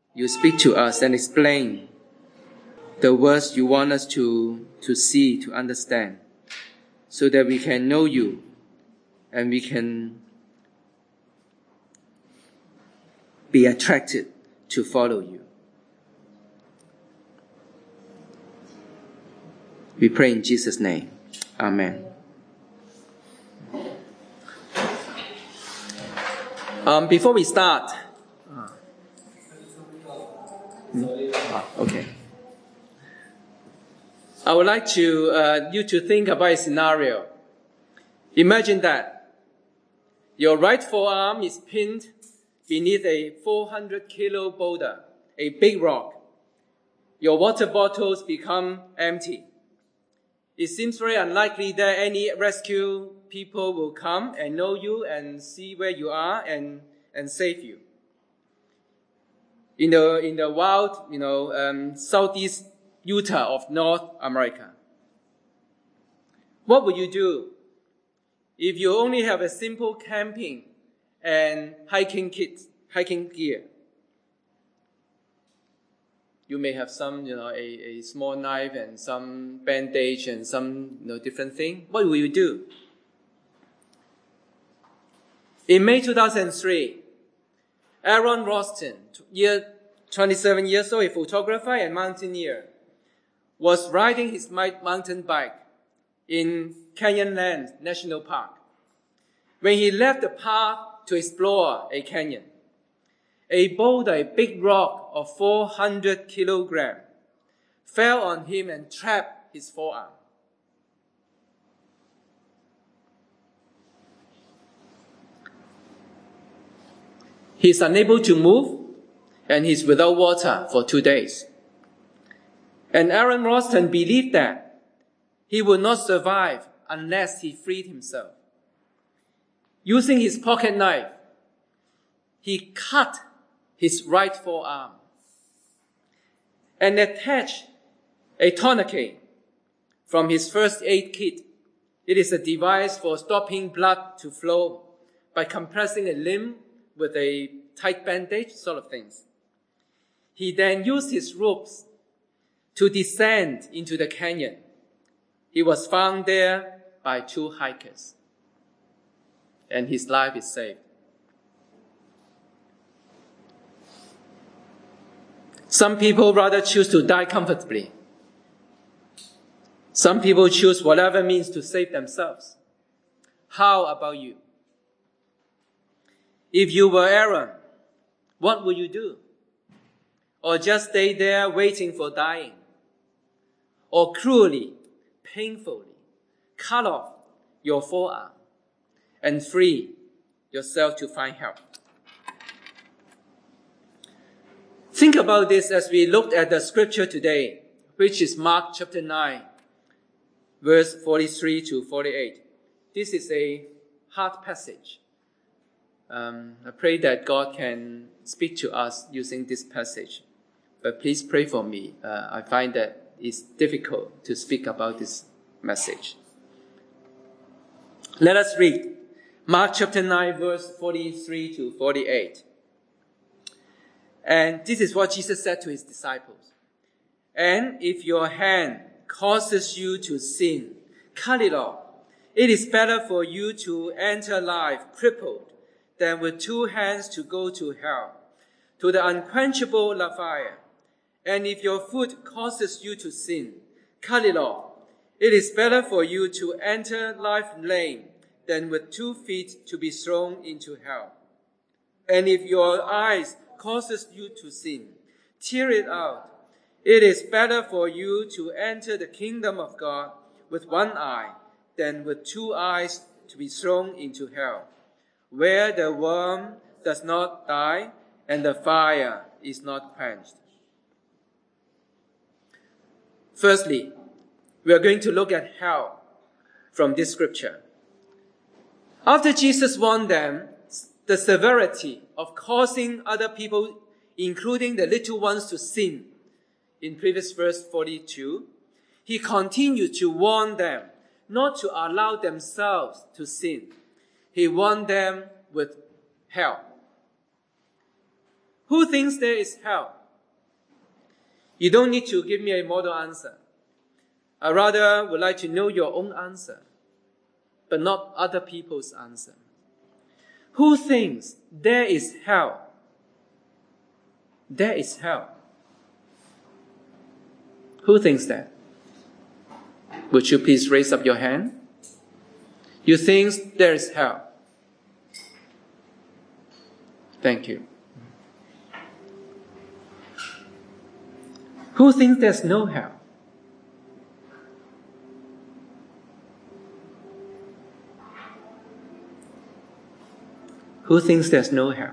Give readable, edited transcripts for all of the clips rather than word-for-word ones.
you speak to us and explain the words you want us to see, to understand, so that we can know you and we can be attracted to follow you. We pray in Jesus' name. Amen. Before we start, okay. I would like you to think about a scenario. Imagine that your right forearm is pinned beneath a 400-kilo boulder, a big rock. Your water bottles become empty. It seems very unlikely that any rescue people will come and know you and see where you are and save you. In the wild, southeast Utah of North America. What would you do if you only have a simple camping and hiking gear? You may have some, a small knife and some bandage and some, different thing. What will you do? In May 2003, Aaron Roston, 27 years old, a photographer and mountaineer, was riding his mountain bike in Canyonlands National Park. When he left the park to explore a canyon, a boulder, a big rock of 400 kilograms, fell on him and trapped his forearm. He is unable to move, and he's without water for 2 days. And Aaron Roston believed that he would not survive unless he freed himself. Using his pocket knife, he cut his right forearm and attached a tourniquet from his first aid kit. It is a device for stopping blood to flow by compressing a limb with a tight bandage, sort of things. He then used his ropes to descend into the canyon. He was found there by 2 hikers, and his life is saved. Some people rather choose to die comfortably. Some people choose whatever means to save themselves. How about you? If you were Aaron, what would you do? Or just stay there waiting for dying? Or cruelly, painfully cut off your forearm and free yourself to find help? Think about this as we looked at the scripture today, which is Mark chapter 9, verse 43 to 48. This is a hard passage. I pray that God can speak to us using this passage. But please pray for me. I find that it's difficult to speak about this message. Let us read Mark chapter 9, verse 43 to 48. And this is what Jesus said to his disciples. And if your hand causes you to sin, cut it off. It is better for you to enter life crippled than with 2 hands to go to hell, to the unquenchable fire. And if your foot causes you to sin, cut it off. It is better for you to enter life lame than with 2 feet to be thrown into hell. And if your eyes causes you to sin, tear it out. It is better for you to enter the kingdom of God with 1 eye than with 2 eyes to be thrown into hell, where the worm does not die and the fire is not quenched. Firstly, we are going to look at hell from this scripture. After Jesus warned them the severity of causing other people, including the little ones, to sin, in previous verse 42, he continued to warn them not to allow themselves to sin. He warned them with hell. Who thinks there is hell? You don't need to give me a model answer. I rather would like to know your own answer, but not other people's answer. Who thinks there is hell? There is hell. Who thinks that? Would you please raise up your hand? You think there is hell? Thank you. Who thinks there's no hell? Who thinks there's no hell?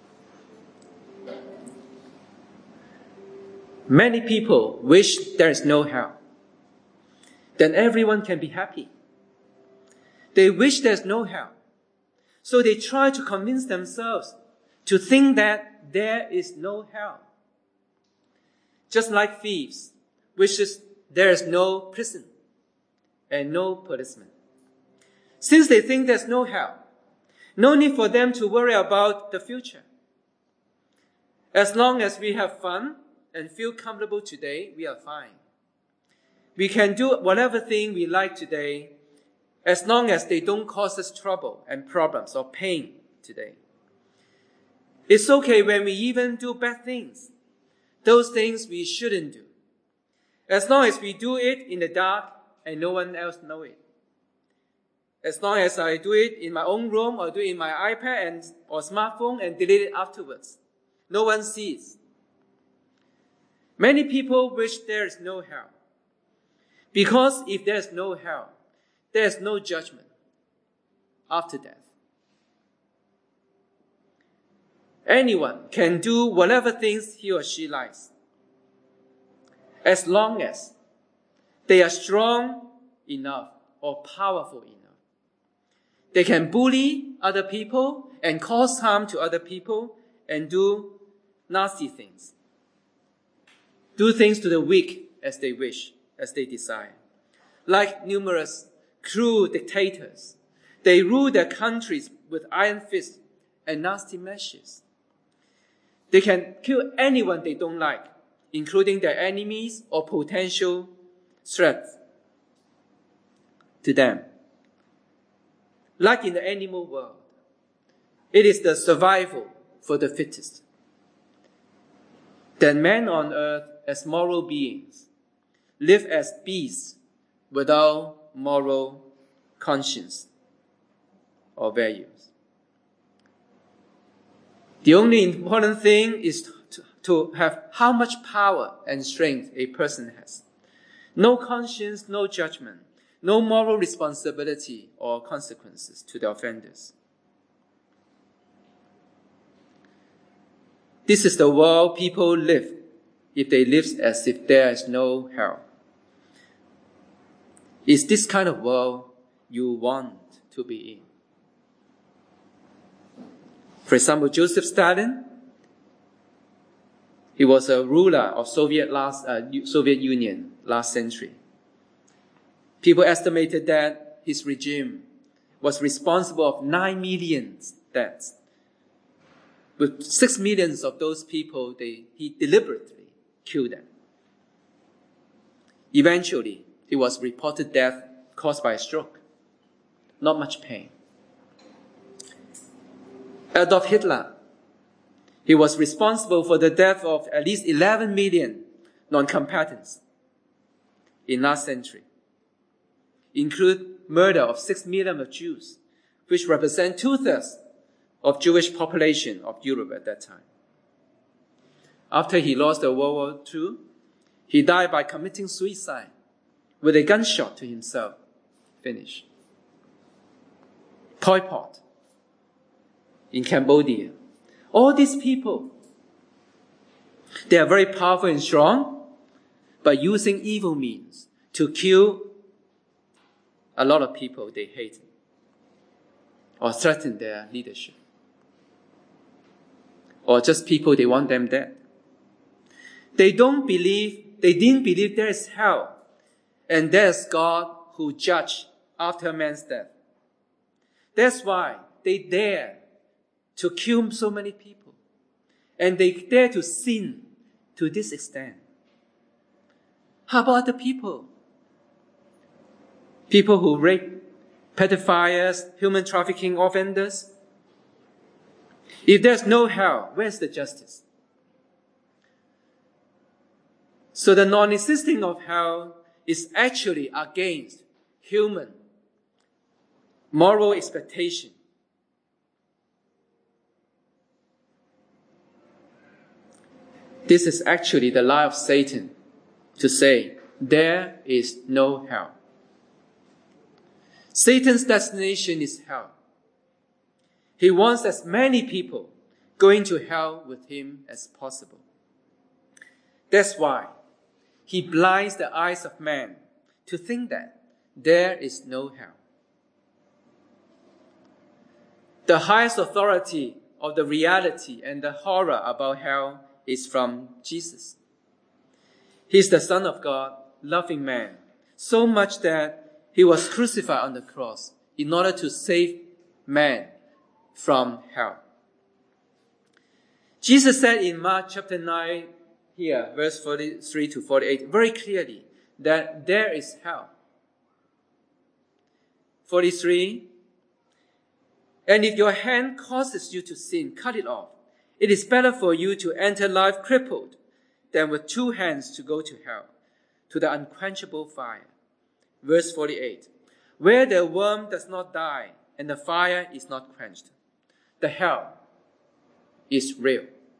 Many people wish there is no hell. Then everyone can be happy. They wish there's no hell. So they try to convince themselves to think that there is no hell. Just like thieves wishes there is no prison and no policeman. Since they think there's no hell, no need for them to worry about the future. As long as we have fun and feel comfortable today, we are fine. We can do whatever thing we like today, as long as they don't cause us trouble and problems or pain today. It's okay when we even do bad things, those things we shouldn't do, as long as we do it in the dark and no one else knows it. As long as I do it in my own room or do it in my iPad or smartphone and delete it afterwards, no one sees. Many people wish there is no hell, because if there is no hell, there is no judgment after death. Anyone can do whatever things he or she likes, as long as they are strong enough or powerful enough. They can bully other people and cause harm to other people and do nasty things. Do things to the weak as they wish, as they desire. Like numerous cruel dictators, they rule their countries with iron fists and nasty measures. They can kill anyone they don't like, including their enemies or potential threats to them. Like in the animal world, it is the survival for the fittest. Then men on earth, as moral beings, live as beasts without moral conscience or values. The only important thing is to have how much power and strength a person has. No conscience, no judgment, no moral responsibility or consequences to the offenders. This is the world people live if they live as if there is no hell. Is this kind of world you want to be in? For example, Joseph Stalin, he was a ruler of Soviet Union last century. People estimated that his regime was responsible for 9 million deaths. With 6 million of those people, he deliberately killed them. Eventually, it was reported death caused by a stroke. Not much pain. Adolf Hitler, he was responsible for the death of at least 11 million non-combatants in last century, include murder of 6 million of Jews, which represent 2/3 of Jewish population of Europe at that time. After he lost the World War II, he died by committing suicide with a gunshot to himself. Finish. Pol Pot in Cambodia. All these people, they are very powerful and strong, but using evil means to kill a lot of people they hate or threaten their leadership, or just people they want them dead. They didn't believe there is hell and there's God who judges after man's death. That's why they dare to kill so many people. And they dare to sin to this extent. How about other people? People who rape, pedophiles, human trafficking offenders? If there's no hell, where's the justice? So the non-existing of hell is actually against human moral expectation. This is actually the lie of Satan to say there is no hell. Satan's destination is hell. He wants as many people going to hell with him as possible. That's why he blinds the eyes of man to think that there is no hell. The highest authority of the reality and the horror about hell is from Jesus. He is the Son of God, loving man, so much that he was crucified on the cross in order to save man from hell. Jesus said in Mark chapter 9, here, verse 43 to 48, very clearly that there is hell. 43, and if your hand causes you to sin, cut it off. It is better for you to enter life crippled than with two hands to go to hell, to the unquenchable fire. Verse 48, where the worm does not die and the fire is not quenched. The hell is real.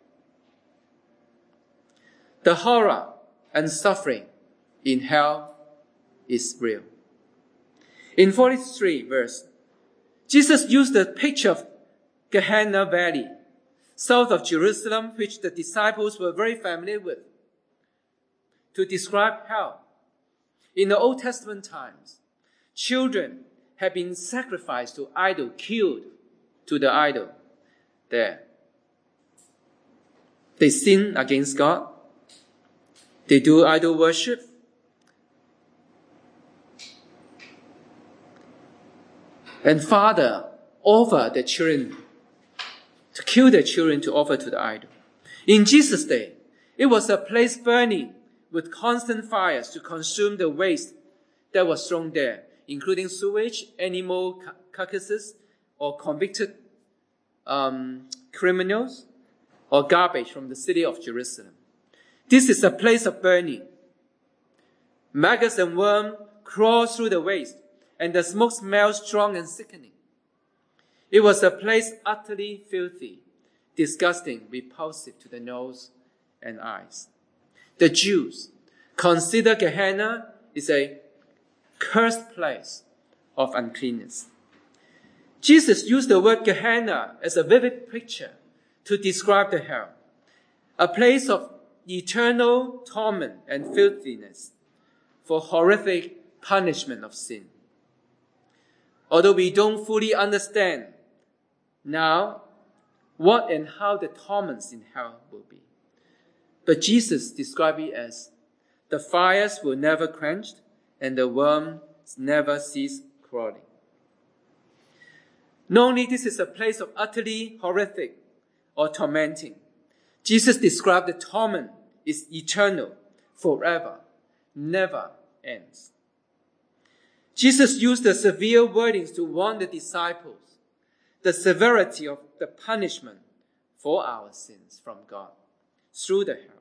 The horror and suffering in hell is real. In 43 verse, Jesus used the picture of Gehenna Valley, south of Jerusalem, which the disciples were very familiar with, to describe hell. In the Old Testament times, children had been sacrificed to idol, killed to the idol there. They sin against God. They do idol worship. And father offer the children, to kill the children to offer to the idol. In Jesus' day, it was a place burning with constant fires to consume the waste that was thrown there, including sewage, animal carcasses, or convicted criminals, or garbage from the city of Jerusalem. This is a place of burning. Maggots and worms crawl through the waste, and the smoke smells strong and sickening. It was a place utterly filthy, disgusting, repulsive to the nose and eyes. The Jews consider Gehenna is a cursed place of uncleanness. Jesus used the word Gehenna as a vivid picture to describe the hell, a place of eternal torment and filthiness for horrific punishment of sin. Although we don't fully understand now what and how the torments in hell will be, but Jesus described it as the fires will never quench and the worms never cease crawling. Not only this is a place of utterly horrific or tormenting, Jesus described the torment is eternal, forever, never ends. Jesus used the severe wordings to warn the disciples the severity of the punishment for our sins from God through the hell.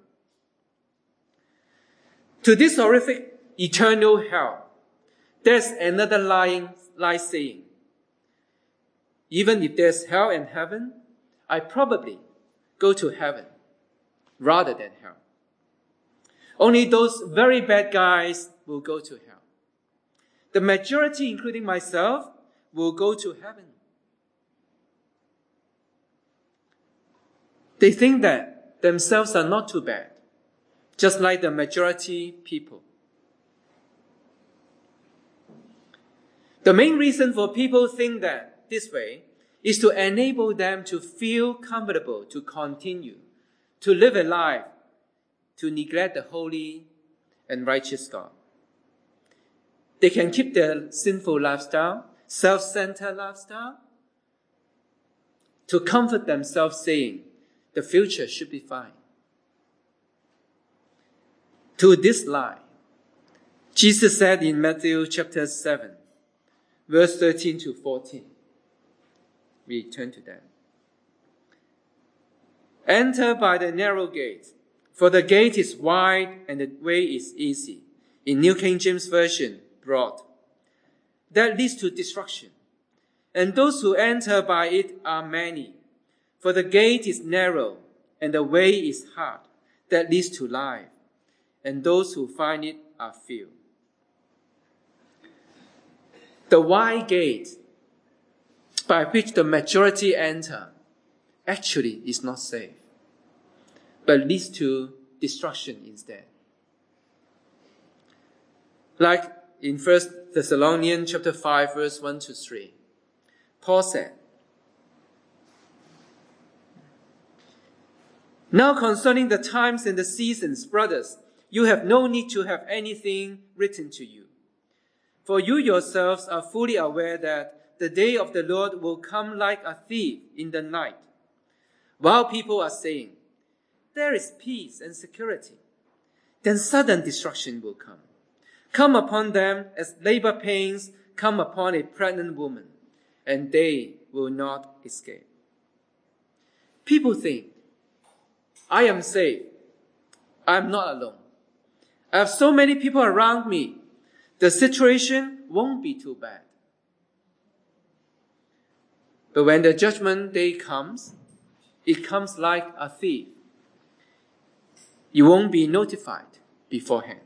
To this horrific eternal hell, there's another lie saying, even if there's hell and heaven, I probably go to heaven rather than hell. Only those very bad guys will go to hell. The majority, including myself, will go to heaven. They think that themselves are not too bad, just like the majority people. The main reason for people think that this way is to enable them to feel comfortable to continue, to live a life, to neglect the holy and righteous God. They can keep their sinful lifestyle, self-centered lifestyle, to comfort themselves saying, the future should be fine. To this lie, Jesus said in Matthew chapter 7, verse 13 to 14. We turn to that. Enter by the narrow gate, for the gate is wide and the way is easy. In New King James Version, broad. That leads to destruction. And those who enter by it are many. For the gate is narrow and the way is hard. That leads to life. And those who find it are few. The wide gate by which the majority enter actually is not safe, but leads to destruction instead. Like in 1 Thessalonians chapter 5, verse 1 to 3, Paul said, "Now concerning the times and the seasons, brothers, you have no need to have anything written to you. For you yourselves are fully aware that the day of the Lord will come like a thief in the night. While people are saying, 'There is peace and security,' then sudden destruction will come upon them as labor pains come upon a pregnant woman, and they will not escape." People think, "I am safe. I am not alone. I have so many people around me. The situation won't be too bad." But when the judgment day comes, it comes like a thief. You won't be notified beforehand.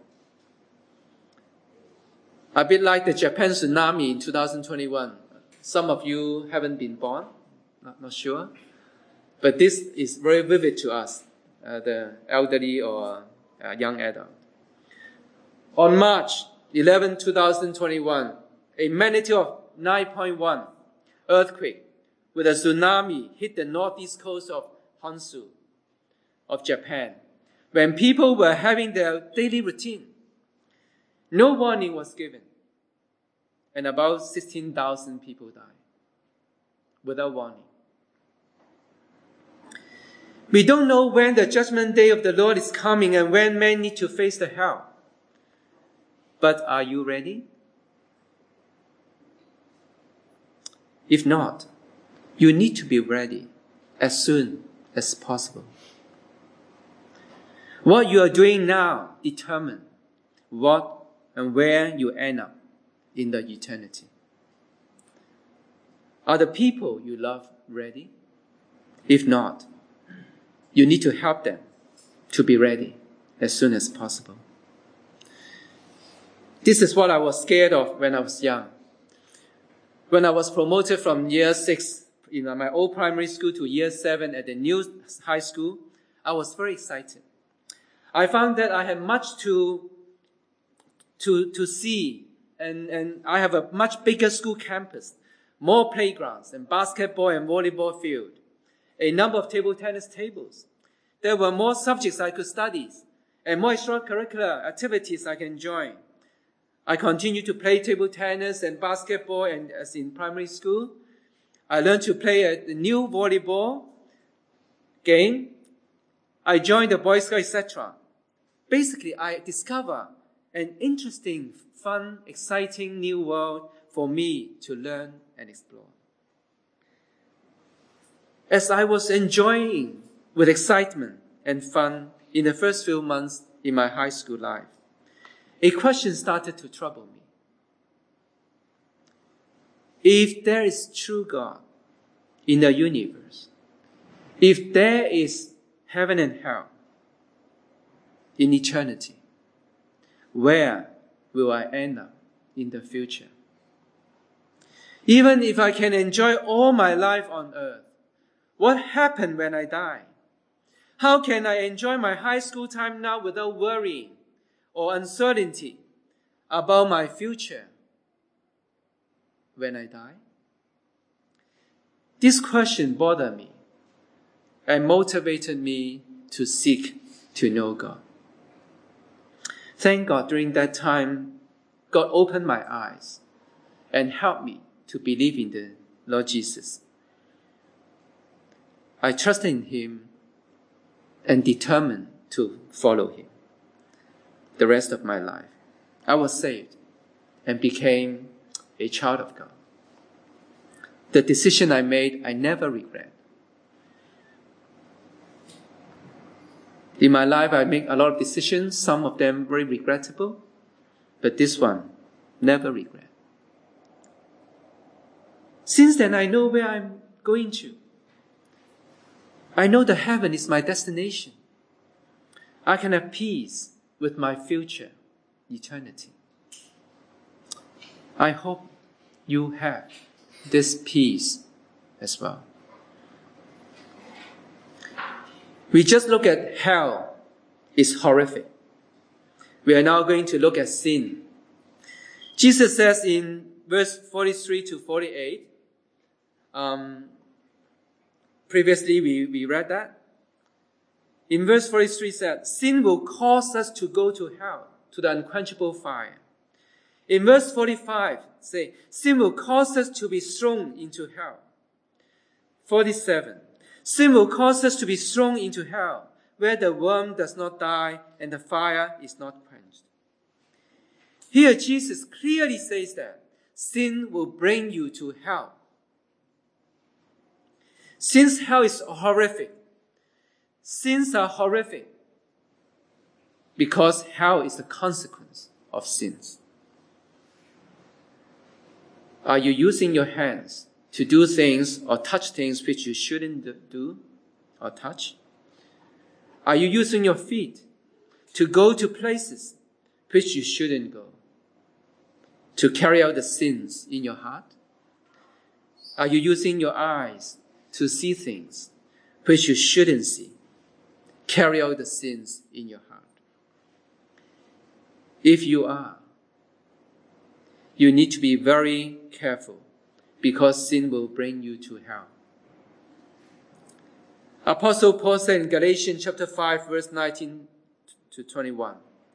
A bit like the Japan tsunami in 2021. Some of you haven't been born, not sure. But this is very vivid to us, the elderly or young adult. On March 11, 2021, a magnitude of 9.1 earthquake with a tsunami hit the northeast coast of Honshu of Japan when people were having their daily routine. No warning was given, and about 16,000 people died without warning. We don't know when the judgment day of the Lord is coming and when men need to face the hell. But are you ready? If not, you need to be ready as soon as possible. What you are doing now determines what and where you end up in the eternity. Are the people you love ready? If not, you need to help them to be ready as soon as possible. This is what I was scared of when I was young. When I was promoted from year 6 in my old primary school to year 7 at the new high school, I was very excited. I found that I had much to see, and I have a much bigger school campus, more playgrounds and basketball and volleyball field, a number of table tennis tables. There were more subjects I could study and more extracurricular activities I can join. I continued to play table tennis and basketball, and as in primary school, I learned to play a new volleyball game. I joined the Boy Scouts, etc. Basically, I discovered an interesting, fun, exciting new world for me to learn and explore. As I was enjoying with excitement and fun in the first few months in my high school life, a question started to trouble me. If there is true God in the universe, if there is heaven and hell in eternity, where will I end up in the future? Even if I can enjoy all my life on earth, what happens when I die? How can I enjoy my high school time now without worrying or uncertainty about my future when I die? This question bothered me and motivated me to seek to know God. Thank God during that time, God opened my eyes and helped me to believe in the Lord Jesus. I trusted in Him and determined to follow Him the rest of my life. I was saved and became a child of God. The decision I made, I never regret. In my life, I make a lot of decisions, some of them very regrettable, but this one, never regret. Since then, I know where I'm going to. I know that heaven is my destination. I can have peace with my future, eternity. I hope you have this peace as well. We just look at hell. It's horrific. We are now going to look at sin. Jesus says in verse 43 to 48, previously we read that. In verse 43 said, sin will cause us to go to hell, to the unquenchable fire. In verse 45, say, sin will cause us to be thrown into hell. 47, sin will cause us to be thrown into hell, where the worm does not die and the fire is not quenched. Here Jesus clearly says that sin will bring you to hell. Since hell is horrific, sins are horrific because hell is the consequence of sins. Are you using your hands to do things or touch things which you shouldn't do or touch? Are you using your feet to go to places which you shouldn't go? To carry out the sins in your heart? Are you using your eyes to see things which you shouldn't see? Carry out the sins in your heart. If you are, you need to be very careful because sin will bring you to hell. Apostle Paul said in Galatians chapter 5 verse 19 to 21,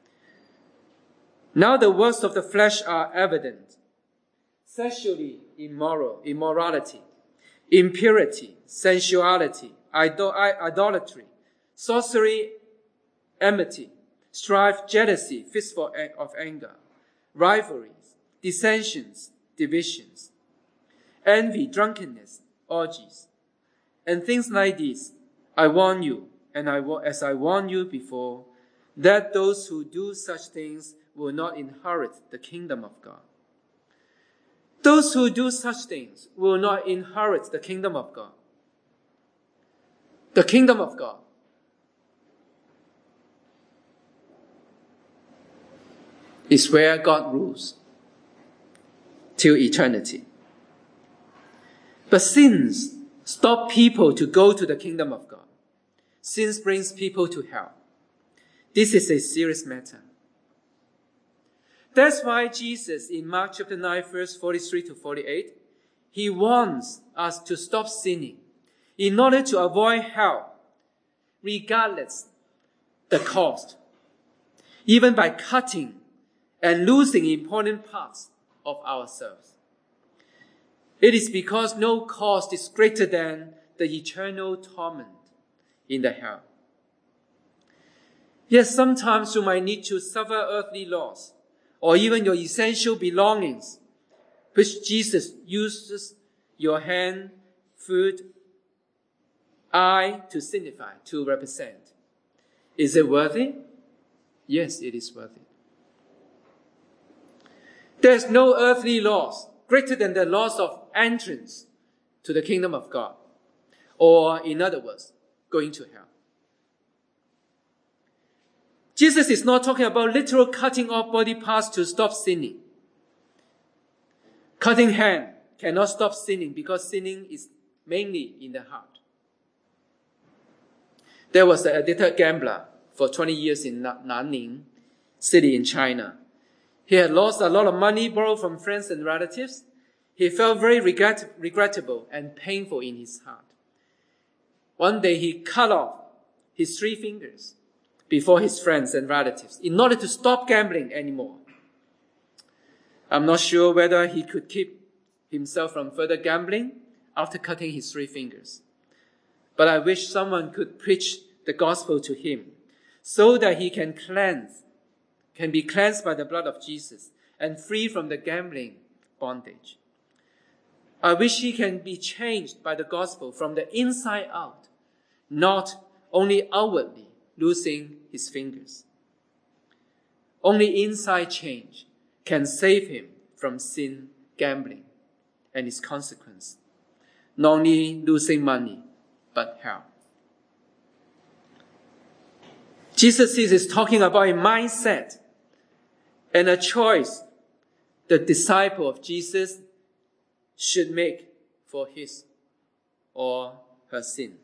now the works of the flesh are evident: sexually immorality, impurity, sensuality, idolatry, sorcery, enmity, strife, jealousy, fits of anger, rivalries, dissensions, divisions, envy, drunkenness, orgies, and things like these. I warn you, and as I warned you before, that those who do such things will not inherit the kingdom of God. Those who do such things will not inherit the kingdom of God. The kingdom of God is where God rules till eternity. But sins stop people to go to the kingdom of God. Sins brings people to hell. This is a serious matter. That's why Jesus, in Mark chapter 9, verse 43 to 48, he wants us to stop sinning in order to avoid hell, regardless the cost, even by cutting and losing important parts of ourselves. It is because no cost is greater than the eternal torment in the hell. Yes, sometimes you might need to suffer earthly loss, or even your essential belongings, which Jesus uses your hand, food, eye to signify, to represent. Is it worth it? Yes, it is worth it. There's no earthly loss greater than the loss of entrance to the kingdom of God, or in other words, going to hell. Jesus is not talking about literal cutting off body parts to stop sinning. Cutting hand cannot stop sinning because sinning is mainly in the heart. There was an addicted gambler for 20 years in Nanning city in China. He had lost a lot of money borrowed from friends and relatives. He felt very regrettable and painful in his heart. One day he cut off his 3 fingers before his friends and relatives in order to stop gambling anymore. I'm not sure whether he could keep himself from further gambling after cutting his 3 fingers. But I wish someone could preach the gospel to him so that he can cleanse can be cleansed by the blood of Jesus and free from the gambling bondage. I wish he can be changed by the gospel from the inside out, not only outwardly losing his fingers. Only inside change can save him from sin, gambling, and its consequence. Not only losing money, but hell. Jesus is talking about a mindset and a choice the disciple of Jesus should make for his or her sin.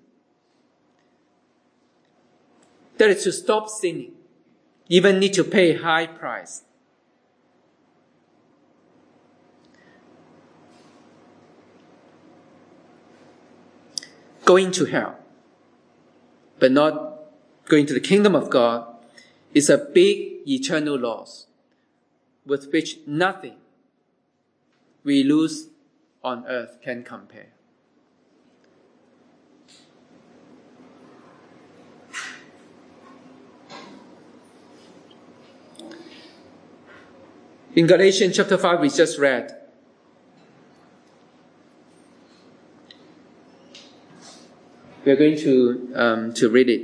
That is to stop sinning, even need to pay a high price. Going to hell, but not going to the kingdom of God, is a big eternal loss with which nothing we lose on earth can compare. In Galatians chapter 5, we just read, we are going to read it.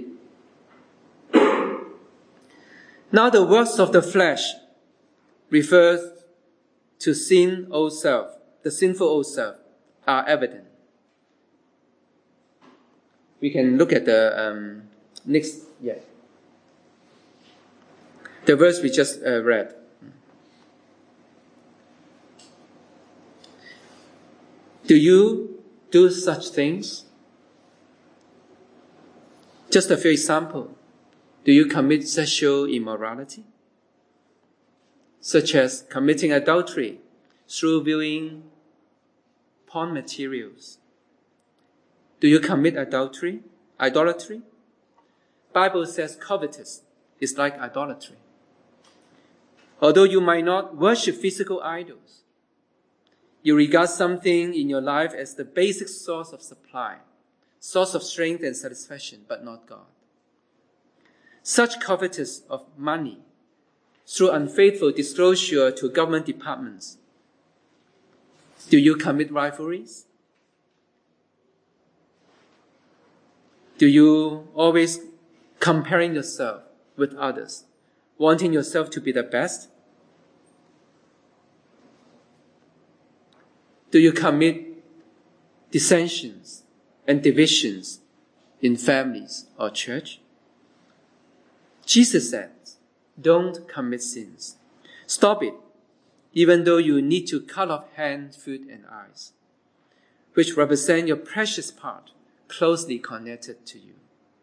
Now the works of the flesh refers to sin, old self, the sinful old self, are evident. We can look at the next, the verse we just read. Do you do such things? Just a few examples. Do you commit sexual immorality? Such as committing adultery through viewing porn materials. Do you commit idolatry? Bible says covetous is like idolatry. Although you might not worship physical idols, you regard something in your life as the basic source of supply, source of strength and satisfaction, but not God. Such covetous of money through unfaithful disclosure to government departments. Do you commit rivalries? Do you always comparing yourself with others, wanting yourself to be the best? Do you commit dissensions and divisions in families or church? Jesus says, don't commit sins. Stop it, even though you need to cut off hand, foot, and eyes, which represent your precious part closely connected to you.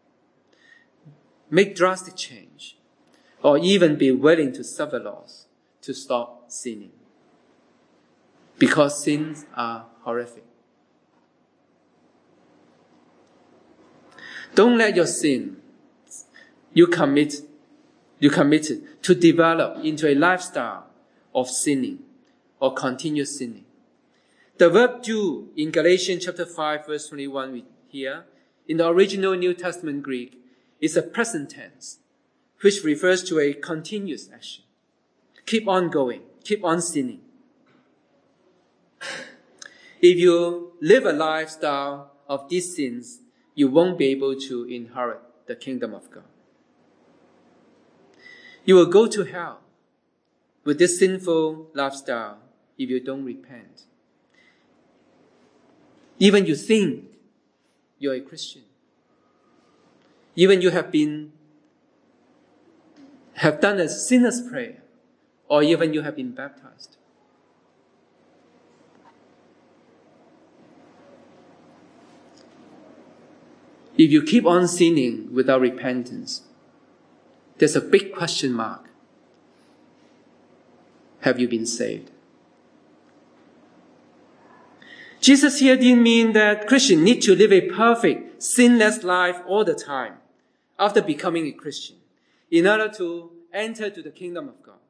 Make drastic change, or even be willing to suffer loss to stop sinning. Because sins are horrific. Don't let your sin you committed to develop into a lifestyle of sinning or continuous sinning. The verb do in Galatians chapter 5 verse 21 we hear in the original New Testament Greek is a present tense which refers to a continuous action. Keep on going, keep on sinning. If you live a lifestyle of these sins, you won't be able to inherit the kingdom of God. You will go to hell with this sinful lifestyle if you don't repent. Even you think you're a Christian. Even you have done a sinner's prayer, or even you have been baptized. If you keep on sinning without repentance, there's a big question mark. Have you been saved? Jesus here didn't mean that Christians need to live a perfect, sinless life all the time after becoming a Christian in order to enter to the kingdom of God.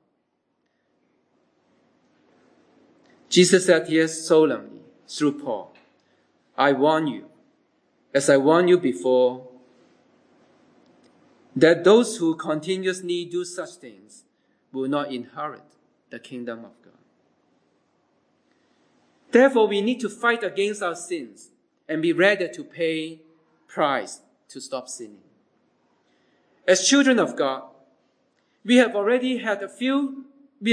Jesus said here solemnly through Paul, I warn you, as I warned you before, that those who continuously do such things will not inherit the kingdom of God. Therefore, we need to fight against our sins and be ready to pay price to stop sinning. As children of God, we have already had a few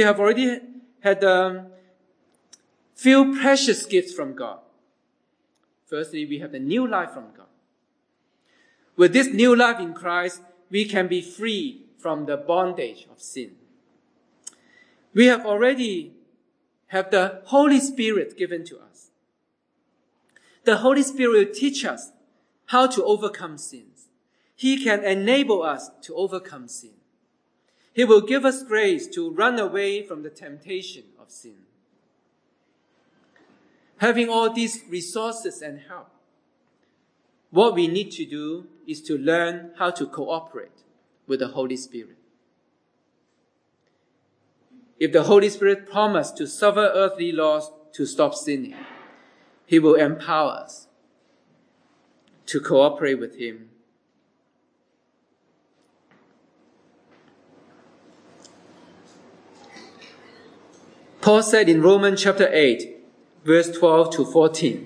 precious gifts from God. Firstly, we have the new life from God. With this new life in Christ, we can be free from the bondage of sin. We have already have the Holy Spirit given to us. The Holy Spirit will teach us how to overcome sins. He can enable us to overcome sin. He will give us grace to run away from the temptation of sin. Having all these resources and help, what we need to do is to learn how to cooperate with the Holy Spirit. If the Holy Spirit promised to suffer earthly loss to stop sinning, He will empower us to cooperate with Him. Paul said in Romans chapter 8, verse 12 to 14,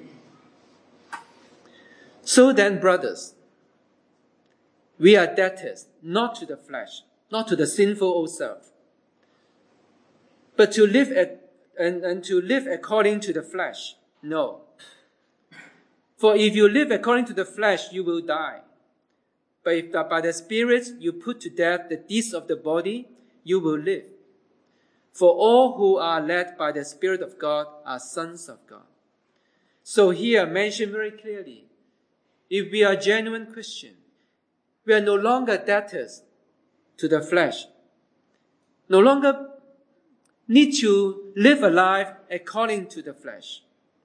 "So then, brothers, we are debtors, not to the flesh, not to the sinful old self, but to live according to the flesh. No. For if you live according to the flesh, you will die. But if by the Spirit you put to death the deeds of the body, you will live. For all who are led by the Spirit of God are sons of God." So here mentioned very clearly, if we are genuine Christians, we are no longer debtors to the flesh, no longer need to live a life according to the flesh.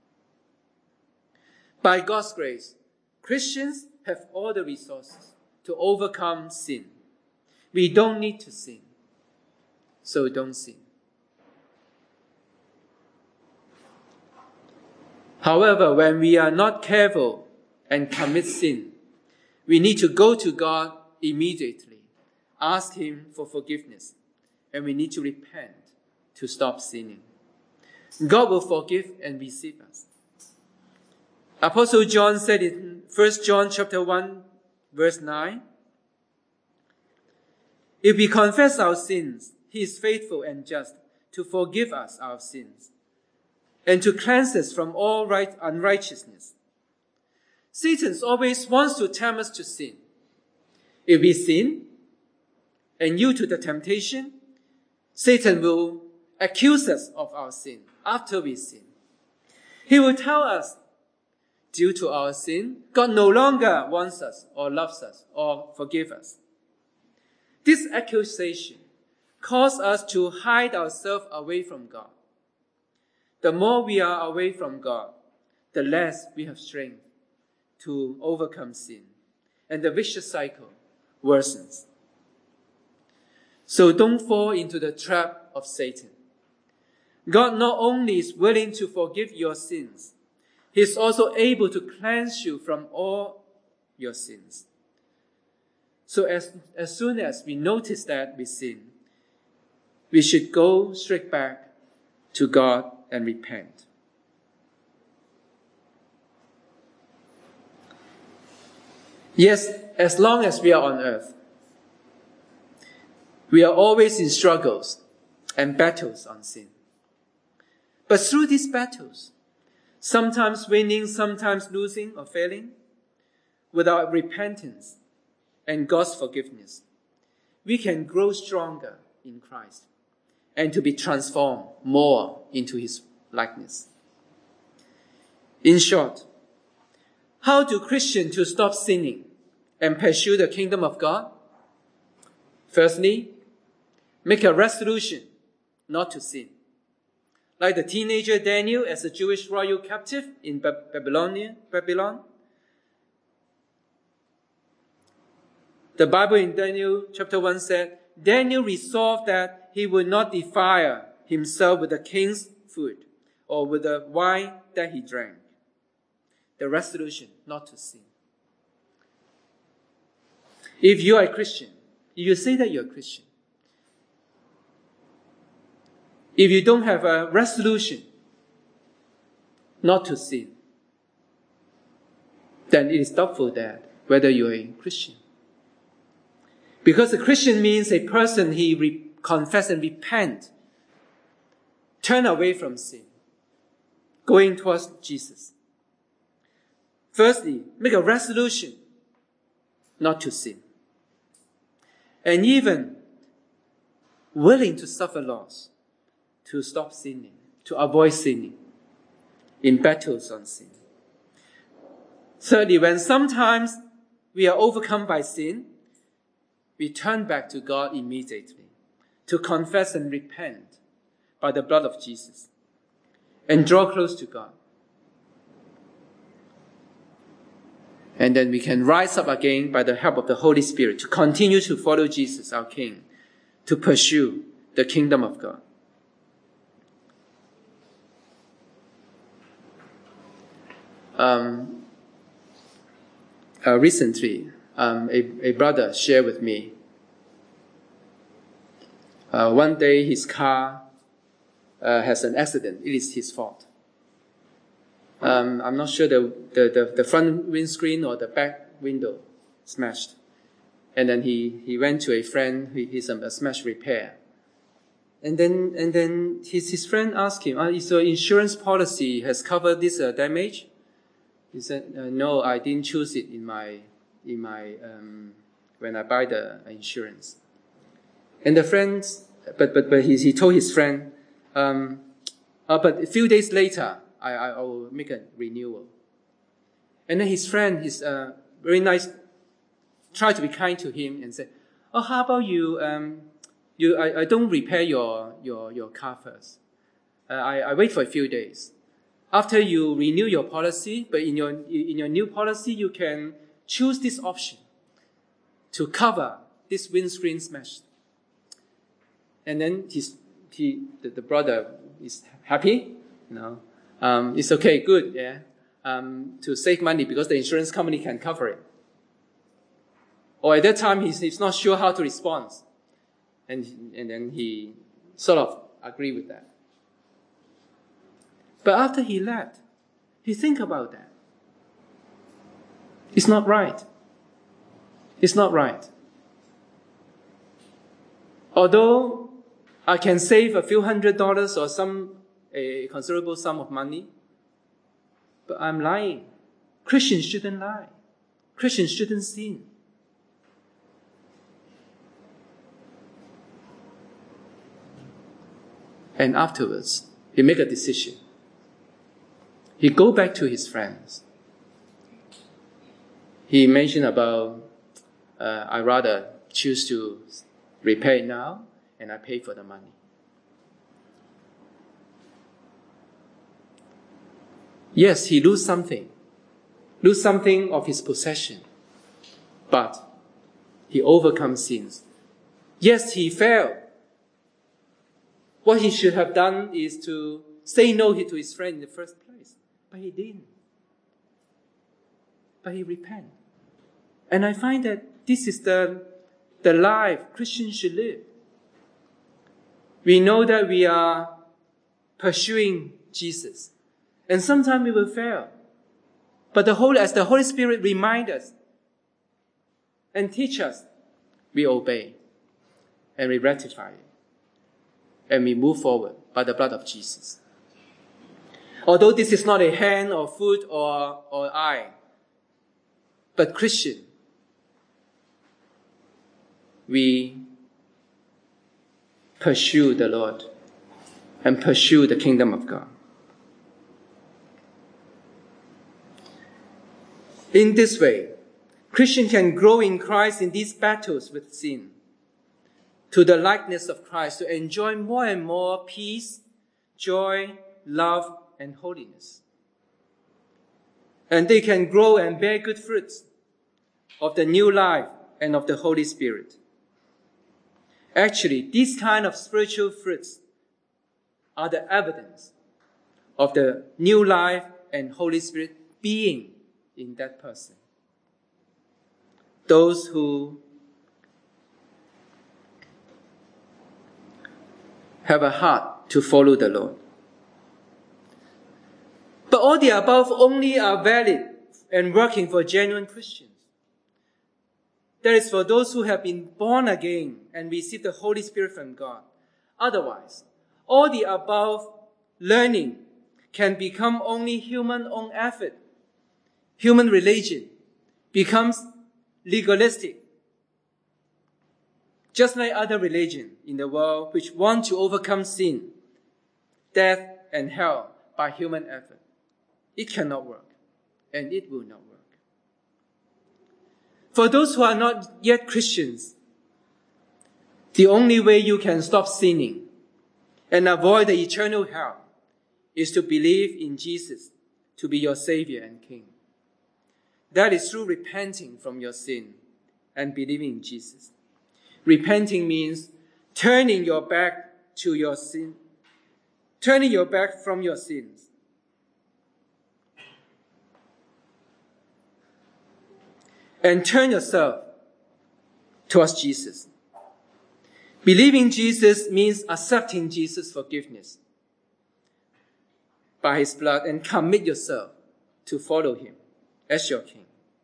By God's grace, Christians have all the resources to overcome sin. We don't need to sin, so don't sin. However, when we are not careful and commit sin, we need to go to God immediately, ask Him for forgiveness, and we need to repent to stop sinning. God will forgive and receive us. Apostle John said in 1 John chapter 1, verse 9, "If we confess our sins, He is faithful and just to forgive us our sins and to cleanse us from all unrighteousness." Satan always wants to tempt us to sin. If we sin and yield to the temptation, Satan will accuse us of our sin after we sin. He will tell us, due to our sin, God no longer wants us or loves us or forgives us. This accusation causes us to hide ourselves away from God. The more we are away from God, the less we have strength to overcome sin, and the vicious cycle worsens. So don't fall into the trap of Satan. God not only is willing to forgive your sins, He is also able to cleanse you from all your sins. So as soon as we notice that we sin, we should go straight back to God and repent. Yes, as long as we are on earth, we are always in struggles and battles on sin. But through these battles, sometimes winning, sometimes losing or failing, without repentance and God's forgiveness, we can grow stronger in Christ and to be transformed more into His likeness. In short, how do Christians to stop sinning and pursue the kingdom of God? Firstly, make a resolution not to sin. Like the teenager Daniel as a Jewish royal captive in Babylon. The Bible in Daniel chapter 1 said, Daniel resolved that he would not defile himself with the king's food or with the wine that he drank. The resolution not to sin. If you are a Christian, if you say that you're a Christian, if you don't have a resolution not to sin, then it is doubtful that whether you are a Christian. Because a Christian means a person, he confess and repent, turn away from sin, going towards Jesus. Firstly, make a resolution not to sin. And even willing to suffer loss, to stop sinning, to avoid sinning in battles on sin. Thirdly, when sometimes we are overcome by sin, we turn back to God immediately to confess and repent by the blood of Jesus and draw close to God. And then we can rise up again by the help of the Holy Spirit to continue to follow Jesus, our King, to pursue the kingdom of God. Recently, a brother shared with me, one day his car has an accident. It is his fault. I'm not sure the front windscreen or the back window smashed. And then he went to a friend, he's a smash repair. And then his friend asked him, is your insurance policy has covered this damage? He said, no, I didn't choose it in my when I buy the insurance. And the friend, but he told his friend, but a few days later, I will make a renewal. And then his friend, he's very nice, tried to be kind to him and said, oh, how about you, I don't repair your car first. I wait for a few days. After you renew your policy, but in your new policy, you can choose this option to cover this windscreen smash. And then the brother is happy, it's okay, good, yeah, to save money because the insurance company can cover it. Or at that time, he's not sure how to respond. And then he sort of agreed with that. But after he left, he think about that. It's not right. It's not right. Although I can save a few $100 or a considerable sum of money, but I'm lying. Christians shouldn't lie. Christians shouldn't sin. And afterwards, he make a decision. He go back to his friends. He mentioned about, I rather choose to repay now and I pay for the money. Yes, he lose something of his possession, but he overcomes sins. Yes, he failed. What he should have done is to say no to his friend in the first place, but he didn't. But he repented. And I find that this is the life Christians should live. We know that we are pursuing Jesus. And sometimes we will fail. But as the Holy Spirit reminds us and teach us, we obey and we rectify it. And we move forward by the blood of Jesus. Although this is not a hand or foot or eye, but Christian, we pursue the Lord and pursue the kingdom of God. In this way, Christian can grow in Christ in these battles with sin, to the likeness of Christ, to enjoy more and more peace, joy, love, and holiness. And they can grow and bear good fruits of the new life and of the Holy Spirit. Actually, these kind of spiritual fruits are the evidence of the new life and Holy Spirit being in that person. Those who have a heart to follow the Lord. But all the above only are valid and working for genuine Christians. That is for those who have been born again and received the Holy Spirit from God. Otherwise, all the above learning can become only human own effort. Human religion becomes legalistic, just like other religions in the world which want to overcome sin, death, and hell by human effort. It cannot work, and it will not work. For those who are not yet Christians, the only way you can stop sinning and avoid the eternal hell is to believe in Jesus to be your Savior and King. That is through repenting from your sin and believing in Jesus. Repenting means turning your back to your sin, turning your back from your sins. And turn yourself towards Jesus. Believing Jesus means accepting Jesus' forgiveness by his blood and commit yourself to follow him as your King.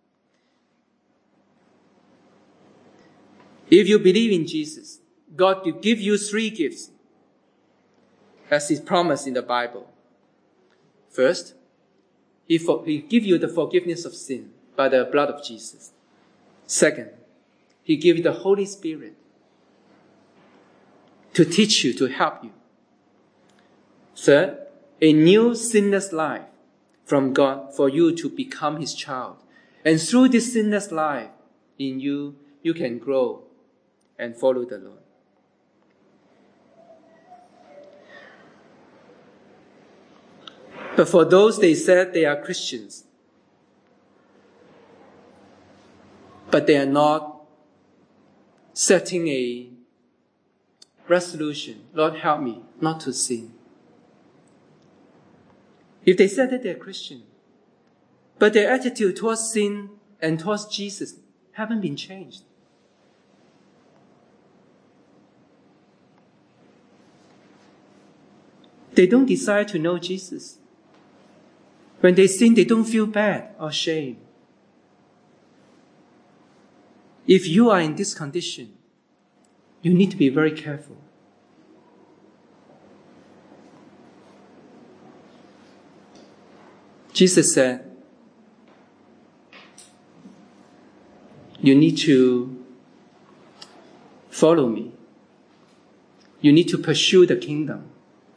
If you believe in Jesus, God will give you 3 gifts as is promised in the Bible. First, he give you the forgiveness of sin by the blood of Jesus. Second, he gives you the Holy Spirit to teach you, to help you. Third, a new sinless life from God for you to become his child. And through this sinless life in you, you can grow and follow the Lord. But for those they said they are Christians, but they are not setting a resolution, Lord, help me not to sin. If they said that they're Christian, but their attitude towards sin and towards Jesus haven't been changed, they don't desire to know Jesus. When they sin, they don't feel bad or shame. If you are in this condition, you need to be very careful. Jesus said, you need to follow me. You need to pursue the kingdom.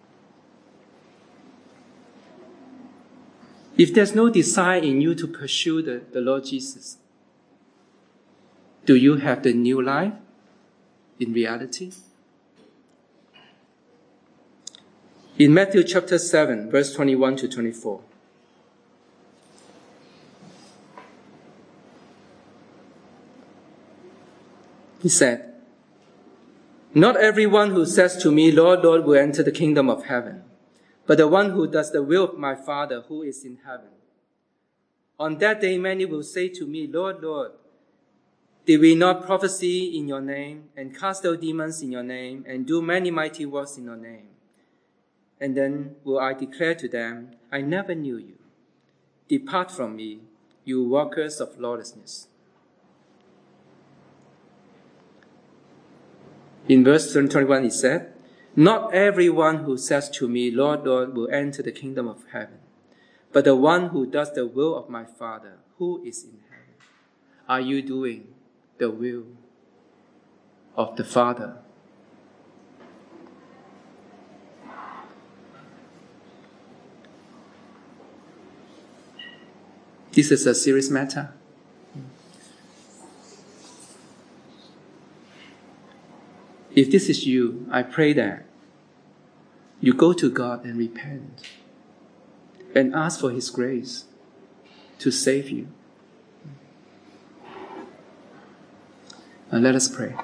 If there's no desire in you to pursue the Lord Jesus, do you have the new life in reality? In Matthew chapter 7, verse 21 to 24, he said, "Not everyone who says to me, 'Lord, Lord,' will enter the kingdom of heaven, but the one who does the will of my Father who is in heaven. On that day many will say to me, 'Lord, Lord, did we not prophesy in your name, and cast out demons in your name, and do many mighty works in your name?' And then will I declare to them, 'I never knew you. Depart from me, you workers of lawlessness.'" In verse 21 it said, "Not everyone who says to me, 'Lord, Lord,' will enter the kingdom of heaven, but the one who does the will of my Father who is in heaven." Are you doing the will of the Father? This is a serious matter. If this is you, I pray that you go to God and repent and ask for his grace to save you. And let us pray.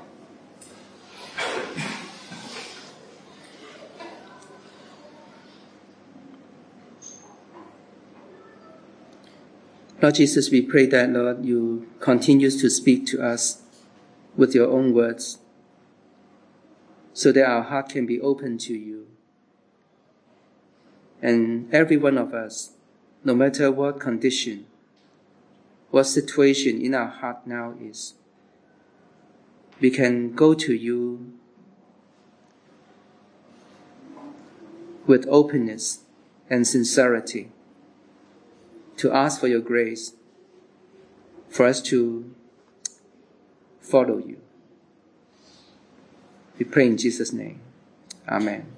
Lord Jesus, we pray that, Lord, you continue to speak to us with your own words, so that our heart can be open to you And every one of us, no matter what condition, what situation in our heart now is, we can go to you with openness and sincerity to ask for your grace for us to follow you. We pray in Jesus' name. Amen.